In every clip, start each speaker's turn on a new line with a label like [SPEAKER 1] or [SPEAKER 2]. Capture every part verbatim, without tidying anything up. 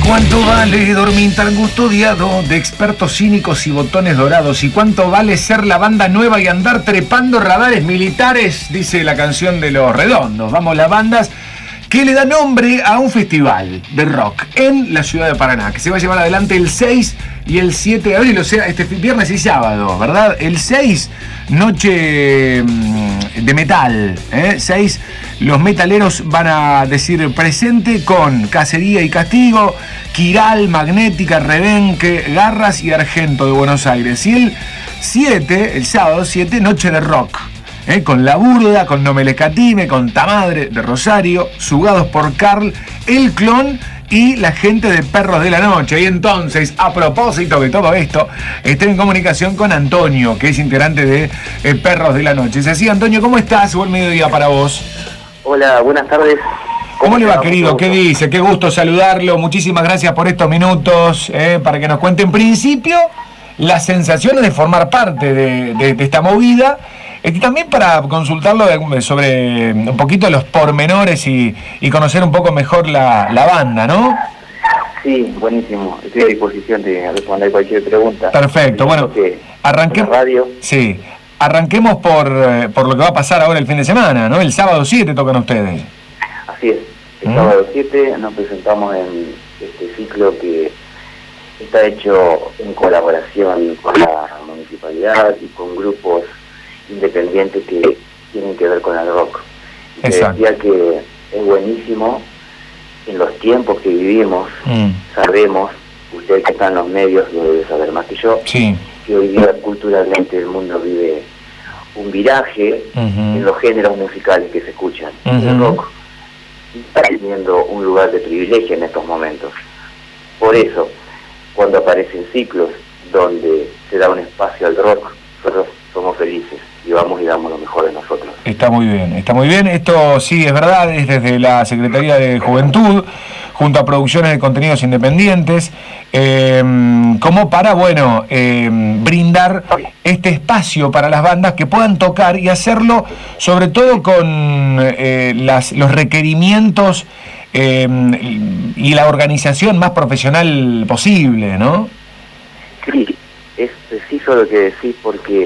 [SPEAKER 1] ¿Cuánto vale dormir tan custodiado de expertos cínicos y botones dorados? ¿Y cuánto vale ser la banda nueva y andar trepando radares militares? Dice la canción de Los Redondos. Vamos, las bandas que le da nombre a un festival de rock en la ciudad de Paraná, que se va a llevar adelante el seis y el siete de abril, o sea, este viernes y sábado, ¿verdad? El seis, noche de metal, ¿eh? seis, los metaleros van a decir presente con Cacería y Castigo, Quiral, Magnética, Rebenque, Garras y Argento de Buenos Aires. Y el siete, el sábado siete, noche de rock. ¿Eh? Con La Burda, con No Me Les Catime, con Tamadre de Rosario, Sugados por Carl, El Clon y la gente de Perros de la Noche. Y entonces, a propósito de todo esto, estoy en comunicación con Antonio, que es integrante de eh, Perros de la Noche. Es así, Antonio, ¿cómo estás? Buen mediodía para vos.
[SPEAKER 2] Hola, buenas tardes.
[SPEAKER 1] ¿Cómo, ¿Cómo le va, querido? ¿Qué dice? Qué gusto saludarlo. Muchísimas gracias por estos minutos, eh, para que nos cuente en principio las sensaciones de formar parte de, de, de esta movida. Y también para consultarlo sobre un poquito los pormenores y, y conocer un poco mejor la, la banda, ¿no?
[SPEAKER 2] Sí, buenísimo. Estoy a disposición de responder cualquier pregunta.
[SPEAKER 1] Perfecto. Bueno, arranquemos. Radio. Sí, arranquemos por, por lo que va a pasar ahora el fin de semana, ¿no? El sábado siete tocan ustedes.
[SPEAKER 2] Así es. El ¿Mm? sábado siete nos presentamos en este ciclo que está hecho en colaboración con la municipalidad y con grupos independientes que tienen que ver con el rock. Y te decía que es buenísimo en los tiempos que vivimos. Mm. Sabemos, usted que está en los medios lo debe saber más que yo,
[SPEAKER 1] sí,
[SPEAKER 2] que hoy día culturalmente el mundo vive un viraje uh-huh. en los géneros musicales que se escuchan. Uh-huh. El rock está teniendo un lugar de privilegio en estos momentos. Por eso, cuando aparecen ciclos donde se da un espacio al rock, nosotros somos felices y vamos y damos lo mejor de nosotros.
[SPEAKER 1] Está muy bien, está muy bien. Esto sí es verdad, es desde la Secretaría de Juventud, junto a Producciones de Contenidos Independientes, eh, como para, bueno, eh, brindar este espacio para las bandas que puedan tocar y hacerlo sobre todo con eh, las, los requerimientos eh, y la organización más profesional posible, ¿no?
[SPEAKER 2] Sí, es preciso lo que decís, porque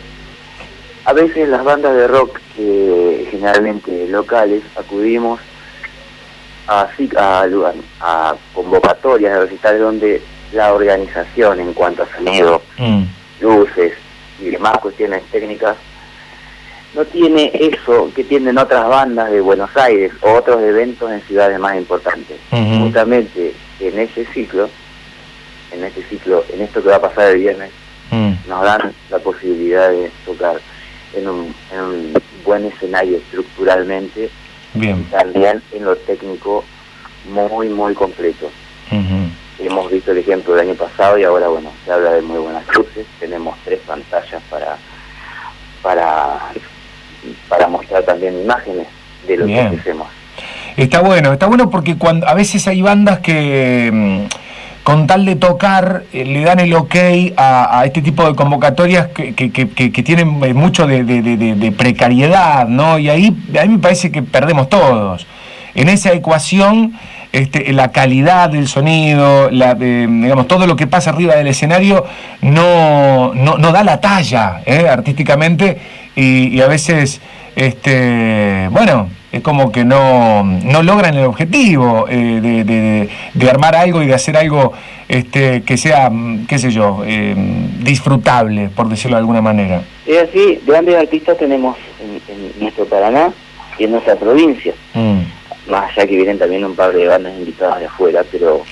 [SPEAKER 2] a veces las bandas de rock, que generalmente locales, acudimos a, a, a convocatorias de recitales donde la organización en cuanto a sonido, mm. luces y demás cuestiones técnicas no tiene eso que tienen otras bandas de Buenos Aires o otros eventos en ciudades más importantes. Mm-hmm. Justamente en ese ciclo, en este ciclo, en esto que va a pasar el viernes, mm. nos dan la posibilidad de tocar en un, en un buen escenario estructuralmente.
[SPEAKER 1] Bien.
[SPEAKER 2] Y también en lo técnico muy muy completo. Uh-huh. Hemos visto el ejemplo del año pasado y ahora, bueno, se habla de muy buenas luces. Tenemos tres pantallas para para para mostrar también imágenes de lo Bien. que hacemos.
[SPEAKER 1] Está bueno, está bueno porque cuando a veces hay bandas que con tal de tocar, eh, le dan el ok a, a este tipo de convocatorias que, que, que, que tienen mucho de, de, de, de precariedad, ¿no? Y ahí a mí me parece que perdemos todos. En esa ecuación, este, la calidad del sonido, la, de, digamos, todo lo que pasa arriba del escenario no, no, no da la talla, ¿eh? artísticamente, y, y a veces, este, bueno, es como que no, no logran el objetivo eh, de, de, de armar algo y de hacer algo este, que sea, qué sé yo, eh, disfrutable, por decirlo de alguna manera.
[SPEAKER 2] Es así, grandes artistas tenemos en, en nuestro Paraná y en nuestra provincia, mm. más allá que vienen también un par de bandas invitadas de afuera, pero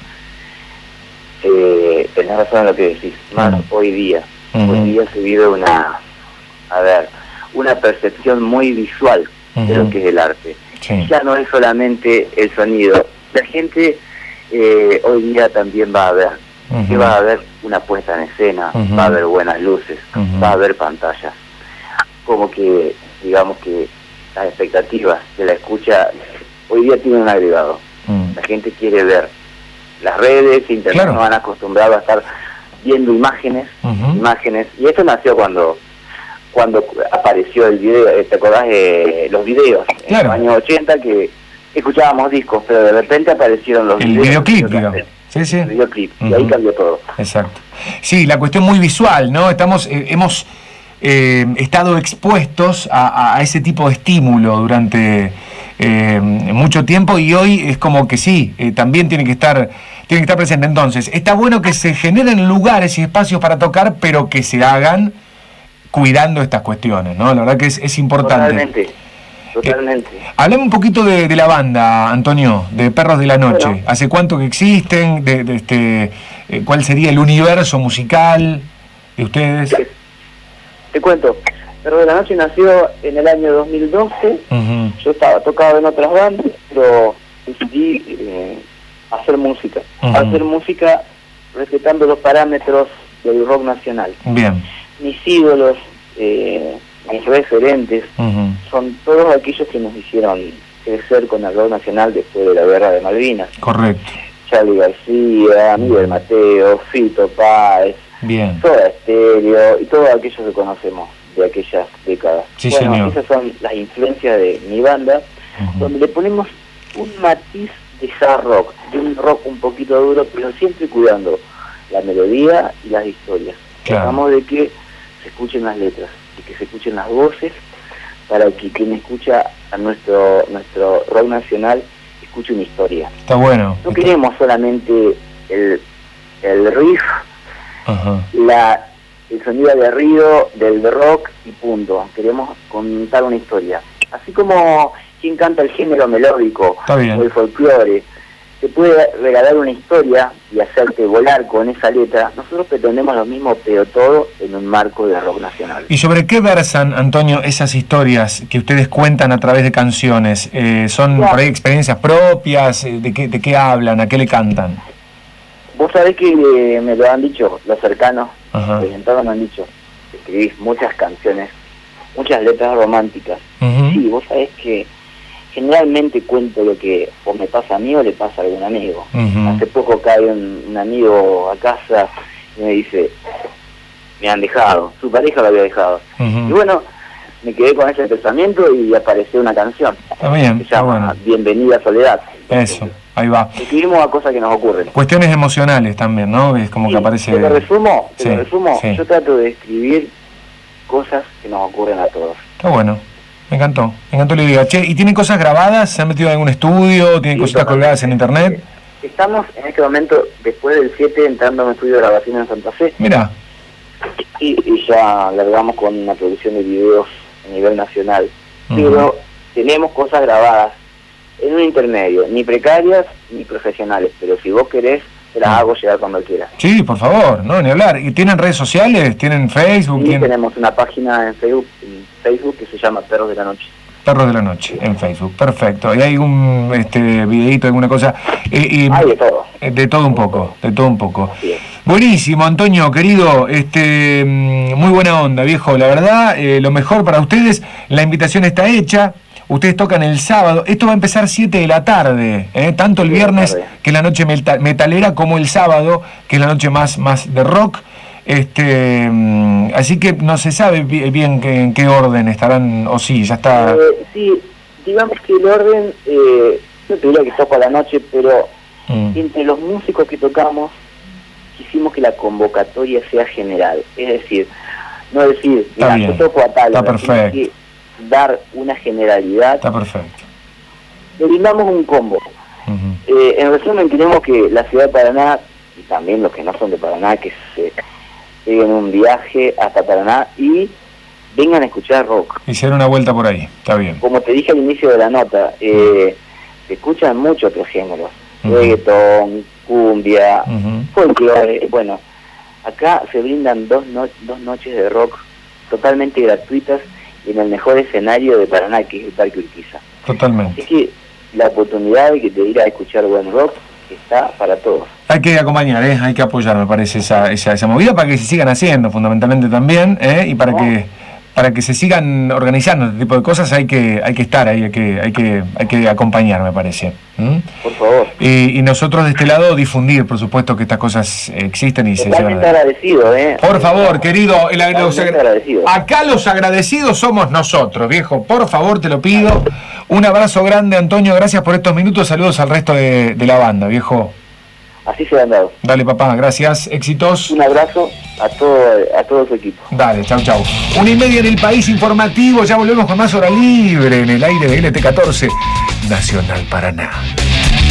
[SPEAKER 2] eh, tenés razón en lo que decís, más mm. hoy día, mm-hmm. hoy día se vive una, a ver, una percepción muy visual de lo que es el arte. Sí. Ya no es solamente el sonido. La gente eh, hoy día también va a ver, uh-huh. que va a haber una puesta en escena, uh-huh. va a haber buenas luces, uh-huh. va a haber pantallas. Como que, digamos que las expectativas de la escucha hoy día tienen un agregado. Uh-huh. La gente quiere ver. Las redes, internet, claro. nos han acostumbrado a estar viendo imágenes, uh-huh. imágenes. Y esto nació cuando cuando apareció el video, ¿te acordás de los videos?
[SPEAKER 1] Claro.
[SPEAKER 2] En los años ochenta que escuchábamos discos, pero de repente aparecieron los
[SPEAKER 1] el
[SPEAKER 2] videos.
[SPEAKER 1] videoclip, Sí, sí.
[SPEAKER 2] El videoclip,
[SPEAKER 1] Uh-huh.
[SPEAKER 2] Y ahí cambió todo.
[SPEAKER 1] Exacto. Sí, la cuestión muy visual, ¿no? Estamos, eh, hemos eh, estado expuestos a, a ese tipo de estímulo durante eh, mucho tiempo y hoy es como que sí, eh, también tiene que estar, tiene que estar presente. Entonces, está bueno que se generen lugares y espacios para tocar, pero que se hagan cuidando estas cuestiones, ¿no? La verdad que es, es importante.
[SPEAKER 2] Totalmente, totalmente.
[SPEAKER 1] Eh, hablame un poquito de, de la banda, Antonio, de Perros de la Noche.
[SPEAKER 2] Bueno.
[SPEAKER 1] ¿Hace cuánto que existen? De, de este, eh, ¿Cuál sería el universo musical de ustedes?
[SPEAKER 2] Te, te cuento, Perros de la Noche nació en el año dos mil doce.
[SPEAKER 1] Uh-huh.
[SPEAKER 2] Yo estaba tocado en otras bandas, pero decidí eh, hacer música.
[SPEAKER 1] Uh-huh.
[SPEAKER 2] Hacer música respetando los parámetros del rock nacional.
[SPEAKER 1] Bien.
[SPEAKER 2] Mis ídolos, eh, mis referentes,
[SPEAKER 1] Uh-huh.
[SPEAKER 2] son todos aquellos que nos hicieron crecer con el rock nacional después de la guerra de Malvinas.
[SPEAKER 1] Correcto.
[SPEAKER 2] Charly García, Miguel Mateo, Fito Páez,
[SPEAKER 1] Bien.
[SPEAKER 2] Soda Stereo y todos aquellos que conocemos de aquellas décadas.
[SPEAKER 1] Sí,
[SPEAKER 2] bueno,
[SPEAKER 1] señor.
[SPEAKER 2] esas son las influencias de mi banda,
[SPEAKER 1] Uh-huh.
[SPEAKER 2] donde le ponemos un matiz de hard rock, de un rock un poquito duro, pero siempre cuidando la melodía y las historias.
[SPEAKER 1] Claro.
[SPEAKER 2] Tratamos de que se escuchen las letras y que se escuchen las voces para que quien escucha a nuestro nuestro rock nacional escuche una historia.
[SPEAKER 1] Está bueno.
[SPEAKER 2] No
[SPEAKER 1] Está...
[SPEAKER 2] queremos solamente el, el riff,
[SPEAKER 1] Uh-huh.
[SPEAKER 2] la el sonido aguerrido del rock y punto. Queremos contar una historia. Así como quien canta el género melódico
[SPEAKER 1] Está bien.
[SPEAKER 2] o el folclore te puede regalar una historia y hacerte volar con esa letra, nosotros pretendemos lo mismo, pero todo en un marco de rock nacional.
[SPEAKER 1] ¿Y sobre qué versan, Antonio, esas historias que ustedes cuentan a través de canciones? Eh, ¿Son
[SPEAKER 2] Claro.
[SPEAKER 1] por ahí experiencias propias? ¿De qué, de qué hablan? ¿A qué le cantan?
[SPEAKER 2] Vos sabés que eh, me lo han dicho los cercanos,
[SPEAKER 1] Ajá.
[SPEAKER 2] los orientados me han dicho, escribís muchas canciones, muchas letras románticas.
[SPEAKER 1] Uh-huh.
[SPEAKER 2] Sí, vos sabés que generalmente cuento lo que o me pasa a mí o le pasa a algún amigo.
[SPEAKER 1] Uh-huh.
[SPEAKER 2] Hace poco cae un, un amigo a casa y me dice, me han dejado, su pareja lo había dejado.
[SPEAKER 1] Uh-huh.
[SPEAKER 2] Y bueno, me quedé con ese pensamiento y apareció una canción.
[SPEAKER 1] Está bien,
[SPEAKER 2] Se
[SPEAKER 1] está
[SPEAKER 2] llama
[SPEAKER 1] bueno.
[SPEAKER 2] Bienvenida Soledad.
[SPEAKER 1] Eso, ahí va.
[SPEAKER 2] Escribimos a cosas que nos ocurren.
[SPEAKER 1] Cuestiones emocionales también, ¿no? Es como
[SPEAKER 2] Sí,
[SPEAKER 1] que aparece...
[SPEAKER 2] Te lo resumo, te
[SPEAKER 1] Sí,
[SPEAKER 2] lo resumo.
[SPEAKER 1] sí.
[SPEAKER 2] Yo trato de escribir cosas que nos ocurren a todos.
[SPEAKER 1] Está bueno. Me encantó, me encantó la idea. Che, ¿y tienen cosas grabadas? ¿Se han metido en algún estudio? ¿Tienen
[SPEAKER 2] Sí,
[SPEAKER 1] cositas
[SPEAKER 2] totalmente.
[SPEAKER 1] colgadas en internet?
[SPEAKER 2] Estamos en este momento, después del siete, entrando a un estudio de grabación en Santa Fe.
[SPEAKER 1] Mira,
[SPEAKER 2] Y, y ya largamos con una producción de videos a nivel nacional.
[SPEAKER 1] Ujú.
[SPEAKER 2] Pero tenemos cosas grabadas en un intermedio, ni precarias ni profesionales. Pero si vos querés, te las
[SPEAKER 1] Ujú.
[SPEAKER 2] hago llegar cuando quieras.
[SPEAKER 1] sí, por favor, no, ni hablar. ¿Y tienen redes sociales? ¿Tienen Facebook?
[SPEAKER 2] Y
[SPEAKER 1] ¿Tienen
[SPEAKER 2] tenemos una página en Facebook, en Facebook que se llama Perros de la Noche.
[SPEAKER 1] Perros de la Noche en Facebook? Perfecto. ¿Y hay algún este, videíto, alguna cosa? Eh, y-
[SPEAKER 2] Hay de todo.
[SPEAKER 1] eh, de todo un poco, de todo un poco.
[SPEAKER 2] Así es.
[SPEAKER 1] Buenísimo, Antonio, querido, este, mm, muy buena onda, viejo, la verdad, eh, lo mejor para ustedes, la invitación está hecha, ustedes tocan el sábado, esto va a empezar siete de la tarde, eh, tanto el
[SPEAKER 2] siete de la
[SPEAKER 1] viernes,
[SPEAKER 2] tarde.
[SPEAKER 1] que es la noche meta- metalera, como el sábado, que es la noche más, más de rock, este, mm, así que no se sabe bi- bien que- en qué orden estarán, o sí, ya está...
[SPEAKER 2] Eh, sí, digamos que el orden, eh, no te diría que toco a la noche, pero
[SPEAKER 1] Mm,
[SPEAKER 2] entre los músicos que tocamos, quisimos que la convocatoria sea general. Es decir, no decir,
[SPEAKER 1] Está
[SPEAKER 2] mira,
[SPEAKER 1] bien,
[SPEAKER 2] yo toco a tal
[SPEAKER 1] está
[SPEAKER 2] hora, sino
[SPEAKER 1] perfecto.
[SPEAKER 2] que dar una generalidad.
[SPEAKER 1] está perfecto.
[SPEAKER 2] Le brindamos un combo.
[SPEAKER 1] Ujú.
[SPEAKER 2] Eh, en resumen, queremos que la ciudad de Paraná, y también los que no son de Paraná, que se peguen un viaje hasta Paraná y vengan a escuchar rock.
[SPEAKER 1] Hicieron una vuelta por ahí, está bien.
[SPEAKER 2] Como te dije al inicio de la nota, eh, se escuchan muchos otros géneros,
[SPEAKER 1] Ujú.
[SPEAKER 2] reggaetón, cumbia,
[SPEAKER 1] Ujú.
[SPEAKER 2] folclore. Bueno, acá se brindan dos, no- dos noches de rock totalmente gratuitas y en el mejor escenario de Paraná, que es el Parque Urquiza.
[SPEAKER 1] Totalmente.
[SPEAKER 2] Así que la oportunidad de, que de ir a escuchar buen rock está para todos.
[SPEAKER 1] Hay que acompañar, ¿eh? Hay que apoyar, me parece, esa, esa, esa movida para que se sigan haciendo, fundamentalmente también, ¿eh? Y para
[SPEAKER 2] No.
[SPEAKER 1] que para que se sigan organizando este tipo de cosas hay que hay que estar ahí, hay que hay que hay que acompañar, me parece. ¿Mm?
[SPEAKER 2] Por favor.
[SPEAKER 1] Y, y nosotros de este lado difundir, por supuesto, que estas cosas existen y se llevan
[SPEAKER 2] Totalmente
[SPEAKER 1] adelante.
[SPEAKER 2] agradecido, ¿eh?
[SPEAKER 1] Por favor, querido, el, los
[SPEAKER 2] Totalmente
[SPEAKER 1] agra-
[SPEAKER 2] agradecido.
[SPEAKER 1] acá los agradecidos somos nosotros, viejo. Por favor, te lo pido. Un abrazo grande, Antonio. Gracias por estos minutos. Saludos al resto de, de la banda, viejo.
[SPEAKER 2] así se han dado.
[SPEAKER 1] Dale, papá, gracias, éxitos.
[SPEAKER 2] Un abrazo a todo, a todo su equipo.
[SPEAKER 1] Dale, chau, chau. Una y media en el País Informativo, ya volvemos con más Hora Libre en el aire de L T catorce, Nacional Paraná.